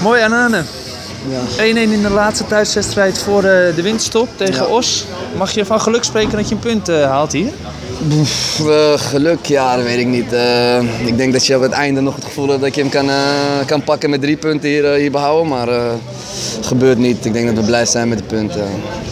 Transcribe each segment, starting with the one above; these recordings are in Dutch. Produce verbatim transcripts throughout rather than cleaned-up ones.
Mooi Anane. Ja. één-één in de laatste thuiswedstrijd voor uh, de winterstop tegen ja. Os. Mag je van geluk spreken dat je een punt uh, haalt hier? Boef, uh, geluk, ja, dat weet ik niet. Uh, ik denk dat je op het einde nog het gevoel hebt dat je hem kan, uh, kan pakken met drie punten hier, uh, hier behouden. Maar het uh, gebeurt niet. Ik denk dat we blij zijn met de punten.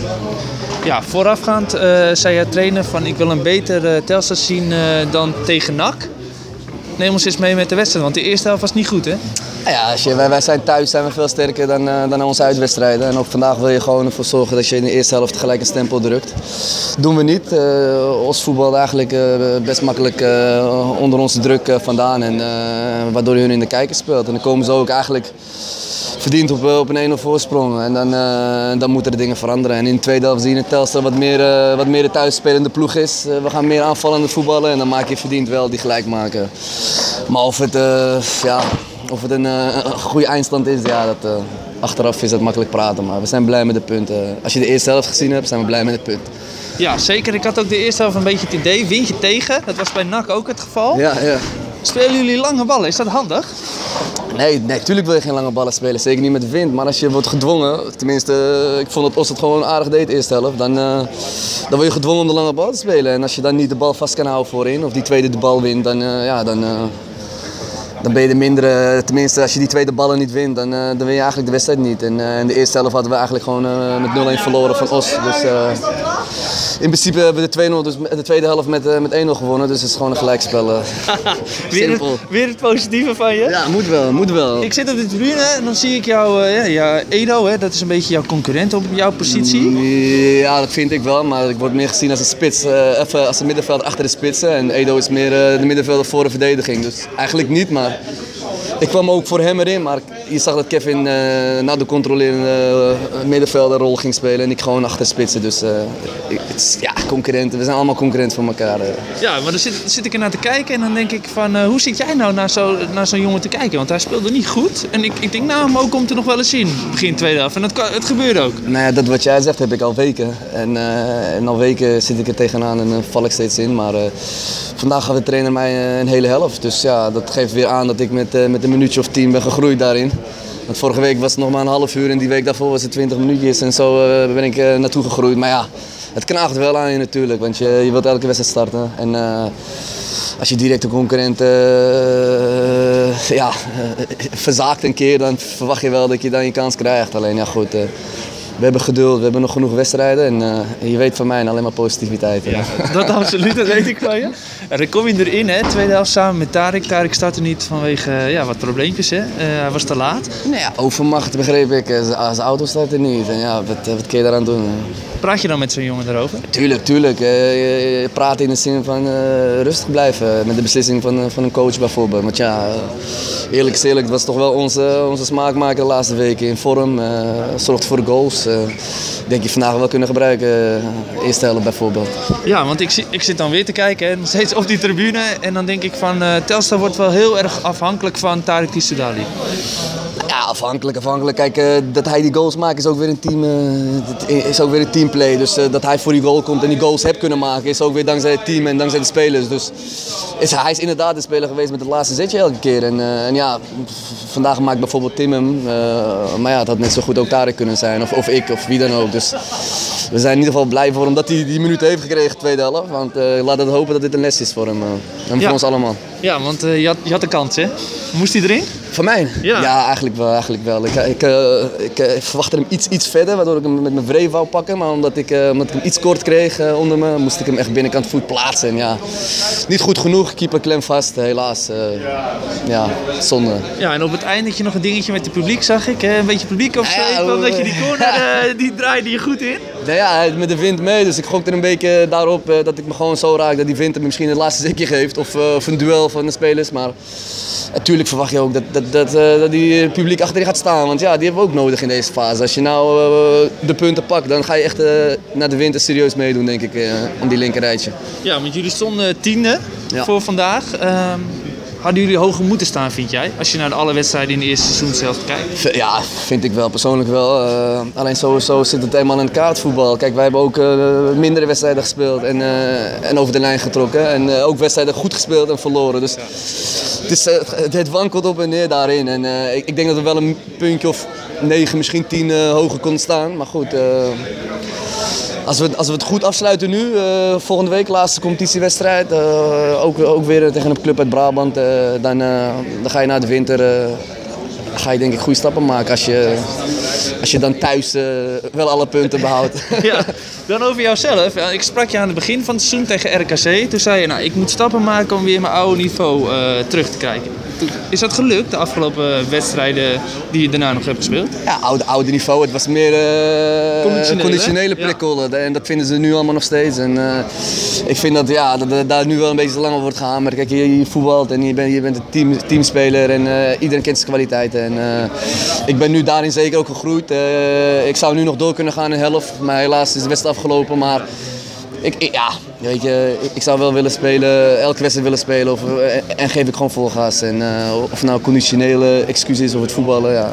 Ja, voorafgaand uh, zei je trainer van ik wil een beter uh, Telstar zien uh, dan tegen N A C. Neem ons eens mee met de wedstrijd, want de eerste helft was niet goed, hè? Ja, als je, wij, wij zijn thuis zijn we veel sterker dan, uh, dan onze uitwedstrijden. En ook vandaag wil je gewoon ervoor zorgen dat je in de eerste helft gelijk een stempel drukt. Dat doen we niet. Uh, ons voetbal eigenlijk uh, best makkelijk uh, onder onze druk uh, vandaan. En, uh, waardoor je hun in de kijker speelt. En dan komen ze ook eigenlijk verdiend op, op een één nul voorsprong. En dan, uh, dan moeten er dingen veranderen. En in de tweede helft zie je dat Telstar wat meer, uh, wat meer de thuisspelende ploeg is. Uh, we gaan meer aanvallende voetballen en dan maak je verdiend wel die gelijk maken. Maar of het, uh, ja, of het een, uh, een goede eindstand is, ja, dat, uh, achteraf is dat makkelijk praten. Maar we zijn blij met de punten. Als je de eerste helft gezien hebt, zijn we blij met het punt. Ja, zeker. Ik had ook de eerste helft een beetje het idee, wint je tegen. Dat was bij N A C ook het geval. Ja, ja. Spelen jullie lange ballen? Is dat handig? Nee, natuurlijk wil je geen lange ballen spelen. Zeker niet met de wind. Maar als je wordt gedwongen, tenminste, ik vond dat Os het gewoon aardig deed de eerste helft. Dan, uh, dan word je gedwongen om de lange bal te spelen. En als je dan niet de bal vast kan houden voorin, of die tweede de bal wint, dan, uh, ja, dan, uh, dan ben je de mindere. Tenminste, als je die tweede ballen niet wint, dan, uh, dan win je eigenlijk de wedstrijd niet. En uh, in de eerste helft hadden we eigenlijk gewoon uh, met nul-één verloren van Os. Dus uh, in principe hebben we de twee nul, dus de tweede helft met, uh, met één nul gewonnen. Dus het is gewoon een gelijkspel. Uh, weer, het, weer het positieve van je? Ja, moet wel, moet wel. Ik zit op de tribune en dan zie ik jou, uh, ja, ja, Edo, hè, dat is een beetje jouw concurrent op jouw positie. Ja, dat vind ik wel, maar ik word meer gezien als een spits, uh, even als een middenvelder achter de spitsen. En Edo is meer uh, de middenvelder voor de verdediging. Dus eigenlijk niet, maar ik kwam ook voor hem erin. Maar je zag dat Kevin uh, na de controlerende uh, middenvelderrol ging spelen en ik gewoon achter de spitsen. Dus uh, het is, ja, concurrenten. We zijn allemaal concurrenten van elkaar. Uh. Ja, maar dan zit, zit ik er naar te kijken en dan denk ik van uh, hoe zit jij nou naar, zo, naar zo'n jongen te kijken? Want hij speelde niet goed. En ik, ik denk nou, hem ook komt er nog wel eens zien. Begin tweede helft. En dat, het gebeurde ook. Nou ja, dat wat jij zegt heb ik al weken. En, uh, en al weken zit ik er tegenaan en uh, val ik steeds in. Maar uh, vandaag gaf de trainer mij een hele helft. Dus ja, dat geeft weer aan dat ik met, uh, met een minuutje of tien ben gegroeid daarin. Want vorige week was het nog maar een half uur en die week daarvoor was het twintig minuutjes. En zo uh, ben ik uh, naartoe gegroeid. Maar ja, het knaagt wel aan je natuurlijk. Want je, je wilt elke wedstrijd starten. En uh, als je direct een concurrent uh, ja, uh, verzaakt een keer, dan verwacht je wel dat je dan je kans krijgt. Alleen ja, goed. Uh, We hebben geduld, we hebben nog genoeg wedstrijden en uh, je weet van mij alleen maar positiviteit. Ja, dat absoluut, dat weet ik van je. En dan kom je erin, hè, tweede helft samen met Tarek. Tarek startte niet vanwege uh, ja, wat probleempjes, hè. Uh, hij was te laat. Nou ja, overmacht begreep ik, zijn auto startte niet. En ja, wat, wat kun je daaraan doen? Praat je dan met zo'n jongen daarover? Tuurlijk, tuurlijk. Uh, je, je praat in de zin van uh, rustig blijven met de beslissing van, uh, van een coach bijvoorbeeld. Want ja, uh, eerlijk is eerlijk, het was toch wel onze, onze smaakmaker de laatste weken in vorm. Uh, zorgt voor de goals. Uh, denk je vandaag wel kunnen gebruiken, uh, eerste helft bijvoorbeeld. Ja, want ik, ik zit dan weer te kijken, hè, nog steeds op die tribune. En dan denk ik van, uh, Telstar wordt wel heel erg afhankelijk van Tarek Tissoudali. Ja, afhankelijk, afhankelijk. Kijk, uh, dat hij die goals maakt is ook weer een team, uh, is ook weer een teamplay. Dus uh, dat hij voor die goal komt en die goals heeft kunnen maken is ook weer dankzij het team en dankzij de spelers. Dus is, hij is inderdaad de speler geweest met het laatste zetje elke keer. En, uh, en ja, vandaag maakt bijvoorbeeld Tim hem. Uh, maar ja, het had net zo goed ook Tarek kunnen zijn. Of, of ik, of wie dan ook. Dus we zijn in ieder geval blij voor hem dat hij die minuten heeft gekregen, tweede helft. Want uh, laten we hopen dat dit een les is voor hem. Uh, en ja. voor ons allemaal. Ja, want uh, je, had, je had de kans, hè? Moest hij erin? Van mij? Ja, ja eigenlijk wel. Eigenlijk wel. Ik, ik, uh, ik, uh, ik verwachtte hem iets, iets verder, waardoor ik hem met mijn wreef wou pakken. Maar omdat ik, uh, omdat ik hem iets kort kreeg uh, onder me, moest ik hem echt binnenkant voet plaatsen. En ja, niet goed genoeg. Keeper klem vast, helaas. Uh, ja, zonde. Ja, en op het eind had je nog een dingetje met het publiek, zag ik. Hè? Een beetje publiek of zo. Ja, ik vond dat je die corner, uh, die draaide je goed in. Nou ja, met de wind mee. Dus ik gok er een beetje daarop uh, dat ik me gewoon zo raak dat die wind hem misschien het laatste zitje geeft. Of, uh, of een duel van de spelers. Maar natuurlijk verwacht je ook dat, dat, dat, uh, dat die publiek achter je gaat staan. Want ja, die hebben we ook nodig in deze fase. Als je nou uh, de punten pakt, dan ga je echt uh, naar de winter serieus meedoen, denk ik, uh, om die linkerrijtje. Ja, want jullie stonden tiende ja. voor vandaag. Um, hadden jullie hoger moeten staan, vind jij? Als je naar de alle wedstrijden in de eerste seizoen zelf kijkt. Ja, vind ik wel. Persoonlijk wel. Uh, alleen sowieso zit het helemaal in het kaartvoetbal. Kijk, wij hebben ook uh, mindere wedstrijden gespeeld en, uh, en over de lijn getrokken. En uh, ook wedstrijden goed gespeeld en verloren. Dus het, is, uh, het, het wankelt op en neer daarin. En uh, ik, ik denk dat we wel een puntje of negen, misschien tien uh, hoger konden staan. Maar goed... Uh, Als we, als we het goed afsluiten nu, uh, volgende week, laatste competitiewedstrijd, uh, ook, ook weer tegen een club uit Brabant, uh, dan, uh, dan ga je na de winter uh, ga je denk ik goede stappen maken als je, als je dan thuis uh, wel alle punten behoudt. Ja, dan over jouzelf. Ik sprak je aan het begin van het seizoen tegen R K C. Toen zei je, nou, ik moet stappen maken om weer mijn oude niveau uh, terug te krijgen. Is dat gelukt, de afgelopen wedstrijden die je daarna nog hebt gespeeld? Ja, oude, oude niveau. Het was meer uh, conditionele, conditionele prikkel. Ja. En dat vinden ze nu allemaal nog steeds. En, uh, ik vind dat, ja, dat daar nu wel een beetje te lang op wordt gehamerd. Kijk, je, je voetbalt en je bent, je bent een team, teamspeler en uh, iedereen kent zijn kwaliteiten. En, uh, ik ben nu daarin zeker ook gegroeid. Uh, ik zou nu nog door kunnen gaan in de helft, maar helaas is de wedstrijd afgelopen. Maar ik, ik, ja, weet je, ik zou wel willen spelen, elke wedstrijd willen spelen of, en geef ik gewoon vol gas. En, uh, of nou conditionele excuus is of het voetballen, ja,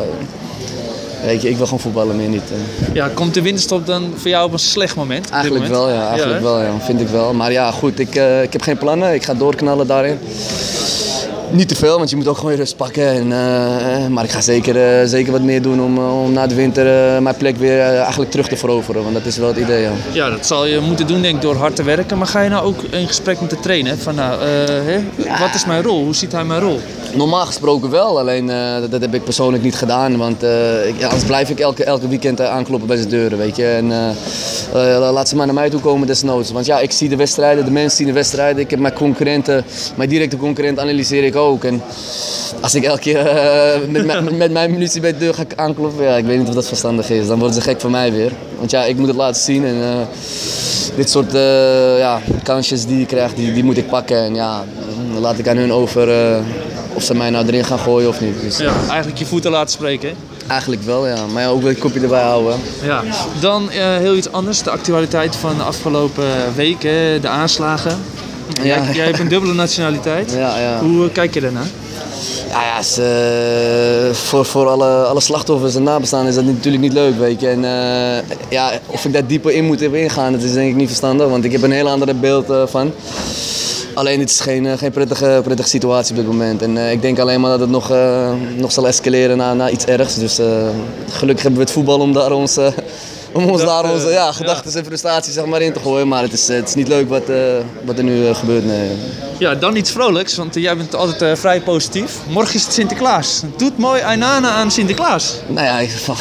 weet je, ik wil gewoon voetballen, meer niet. Uh. Ja, komt de winterstop dan voor jou op een slecht moment? Eigenlijk moment? wel, ja, eigenlijk ja, wel, ja, vind ik wel. Maar ja, goed, ik, uh, ik heb geen plannen, ik ga doorknallen daarin. Niet te veel, want je moet ook gewoon je rust pakken. En, uh, maar ik ga zeker, uh, zeker wat meer doen om, uh, om na de winter uh, mijn plek weer uh, eigenlijk terug te veroveren. Want dat is wel het idee. Ja, ja dat zal je moeten doen denk ik door hard te werken. Maar ga je nou ook in gesprek met de trainer? Van, nou, uh, hè? Ja. Wat is mijn rol? Hoe ziet hij mijn rol? Normaal gesproken wel, alleen uh, dat, dat heb ik persoonlijk niet gedaan. Want uh, ik, ja, anders blijf ik elke, elke weekend uh, aankloppen bij zijn deuren. Weet je? En, uh, uh, laat ze maar naar mij toe komen desnoods. Want ja, ik zie de wedstrijden, de mensen zien de wedstrijden. Ik heb mijn concurrenten, mijn directe concurrent analyseer ik ook. En als ik elke keer uh, met, met, met mijn munitie bij de deur ga aankloppen, ja, ik weet niet of dat verstandig is. Dan worden ze gek van mij weer. Want ja, ik moet het laten zien. En, uh, dit soort uh, ja, kansjes die ik krijg, die, die moet ik pakken. En ja, dan laat ik aan hun over uh, of ze mij nou erin gaan gooien of niet. Dus, ja, eigenlijk je voeten laten spreken, hè? Eigenlijk wel, ja. Maar ja, ook wel een kopje erbij houden. Ja. Dan uh, heel iets anders, de actualiteit van de afgelopen weken, de aanslagen. Ja. Jij, jij hebt een dubbele nationaliteit. Ja, ja. Hoe uh, kijk je daarnaar? Ja, ja is, uh, voor, voor alle, alle slachtoffers en nabestaanden is dat natuurlijk niet leuk, weet je. En uh, ja, of ik daar dieper in moet ingaan, dat is denk ik niet verstandig, want ik heb een heel ander beeld uh, van. Alleen het is geen, uh, geen prettige, prettige situatie op dit moment. En uh, ik denk alleen maar dat het nog, uh, nog zal escaleren naar, naar iets ergs. Dus uh, gelukkig hebben we het voetbal om daar ons... Uh, Om ons daar onze ja, gedachten ja. en frustraties zeg maar, in te gooien. Maar het is, het is niet leuk wat, uh, wat er nu uh, gebeurt. Nee. Ja, dan iets vrolijks, want uh, jij bent altijd uh, vrij positief. Morgen is het Sinterklaas. Doet mooi Ainana aan Sinterklaas. Nou ja, ik, van,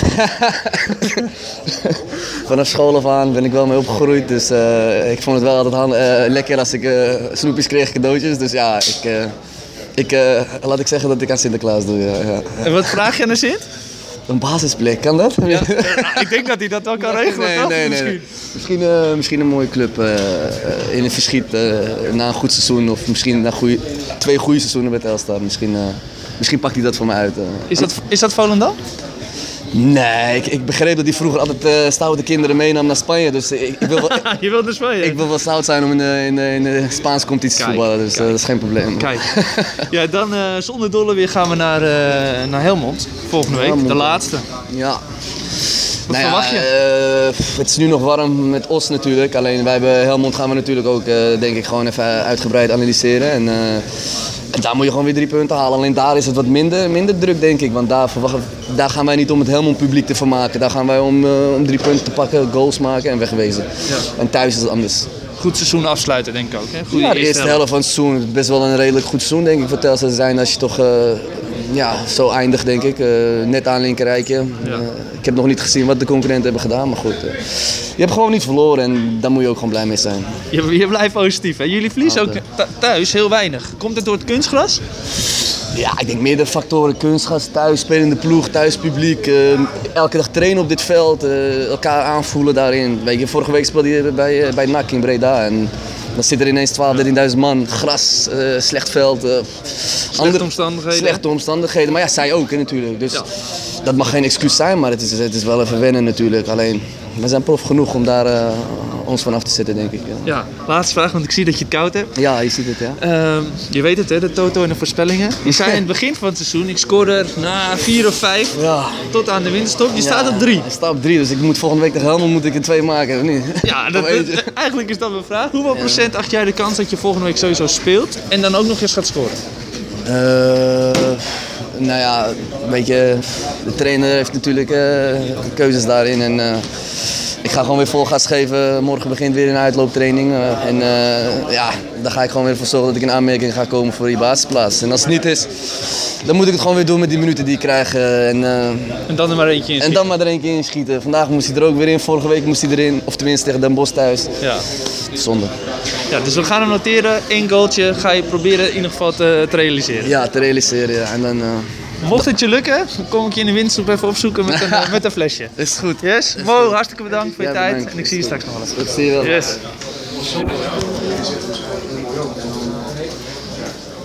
vanaf school af aan ben ik wel mee opgegroeid. Dus uh, ik vond het wel altijd hand, uh, lekker als ik uh, snoepjes kreeg, cadeautjes. Dus ja, ik, uh, ik, uh, laat ik zeggen dat ik aan Sinterklaas doe. Ja, ja. En wat vraag je naar Sint? Een basisplek, kan dat? Ja, ik denk dat hij dat wel kan regelen. Nee, nee, nee, misschien. Nee. Misschien, uh, misschien een mooie club uh, in het verschiet uh, na een goed seizoen. Of misschien na goeie, twee goede seizoenen met Telstar. Misschien, uh, misschien pakt hij dat voor me uit. Uh. Is dat, is dat Volendam? Nee, ik, ik begreep dat hij vroeger altijd uh, stoute kinderen meenam naar Spanje. Dus ik, ik wil wel, je wilt naar Spanje? Ik wil wel stout zijn om in de, in de, in de Spaanse competitie te voetballen. Dus uh, dat is geen probleem. Kijk. Ja, dan uh, zonder dolle weer gaan we naar, uh, naar Helmond. Volgende week, Helmond, de laatste. Ja. Wat nou verwacht ja, je? Uh, het is nu nog warm met Os natuurlijk. Alleen wij hebben Helmond gaan we natuurlijk ook uh, denk ik gewoon even uitgebreid analyseren. En, uh, en daar moet je gewoon weer drie punten halen. Alleen daar is het wat minder, minder druk denk ik. Want daar, verwachten, daar gaan wij niet om het Helmond publiek te vermaken. Daar gaan wij om, uh, om drie punten te pakken, goals maken en wegwezen. Ja. En thuis is het anders. Goed seizoen afsluiten denk ik ook. Hè? Goeie ja, de eerste helft van het seizoen. Best wel een redelijk goed seizoen denk ik voor Telstar zijn als je toch uh, ja, zo eindigt denk ik. Uh, net aan linkerrijtje. Ja. Uh, ik heb nog niet gezien wat de concurrenten hebben gedaan, maar goed. Uh, je hebt gewoon niet verloren en daar moet je ook gewoon blij mee zijn. Je, je blijft positief hè? Jullie verliezen ook thuis heel weinig. Komt het door het kunstgras? Ja, ik denk meerdere factoren. Kunstgras, thuis, spelende ploeg, thuispubliek. Uh, elke dag trainen op dit veld, uh, elkaar aanvoelen daarin. Weet je, vorige week speelde je bij, uh, bij N A C in Breda. En dan zit er ineens twaalf, dertienduizend man. Gras, uh, slecht veld. Uh, slechte andere, omstandigheden. Slechte omstandigheden. Maar ja, zij ook hè, natuurlijk. Dus ja. Dat mag geen excuus zijn, maar het is, het is wel even wennen natuurlijk. Alleen, we zijn prof genoeg om daar uh, ons van af te zetten, denk ik. Ja. Ja, laatste vraag, want ik zie dat je het koud hebt. Ja, je ziet het, ja. Uh, je weet het, hè, de Toto en de voorspellingen. Je zei in het begin van het seizoen, ik scoorde er na vier of vijf Ja. tot aan de winterstop. Je Ja, staat op drie. Ik sta op drie, dus ik moet volgende week tegen Helmond moet ik er twee maken, of niet? Ja, dat, Of eentje. eigenlijk is dat mijn vraag. Hoeveel procent acht jij de kans dat je volgende week sowieso speelt en dan ook nog eens gaat scoren? Uh, nou ja, weet je, de trainer heeft natuurlijk uh, keuzes daarin. En, uh, ik ga gewoon weer vol gas geven. Morgen begint weer een uitlooptraining. Uh, en uh, ja, daar ga ik gewoon weer voor zorgen dat ik in aanmerking ga komen voor die basisplaats. En als het niet is, dan moet ik het gewoon weer doen met die minuten die ik krijg. Uh, en, uh, En dan er maar eentje in en schieten. dan maar er eentje in schieten. Vandaag moest hij er ook weer in, vorige week moest hij erin. Of tenminste tegen Den Bosch thuis. Ja. Zonde. Ja, dus we gaan hem noteren. Eén goaltje ga je proberen in ieder geval te, te realiseren. Ja, te realiseren. Ja. En dan, uh, Mocht het je lukken, dan kom ik je in de winterstop even opzoeken met een, uh, met een flesje. is goed. Yes? Mo, hartstikke bedankt voor je Ja, tijd. bedankt. En ik zie je straks nog wel eens. Dat zie je wel. Yes.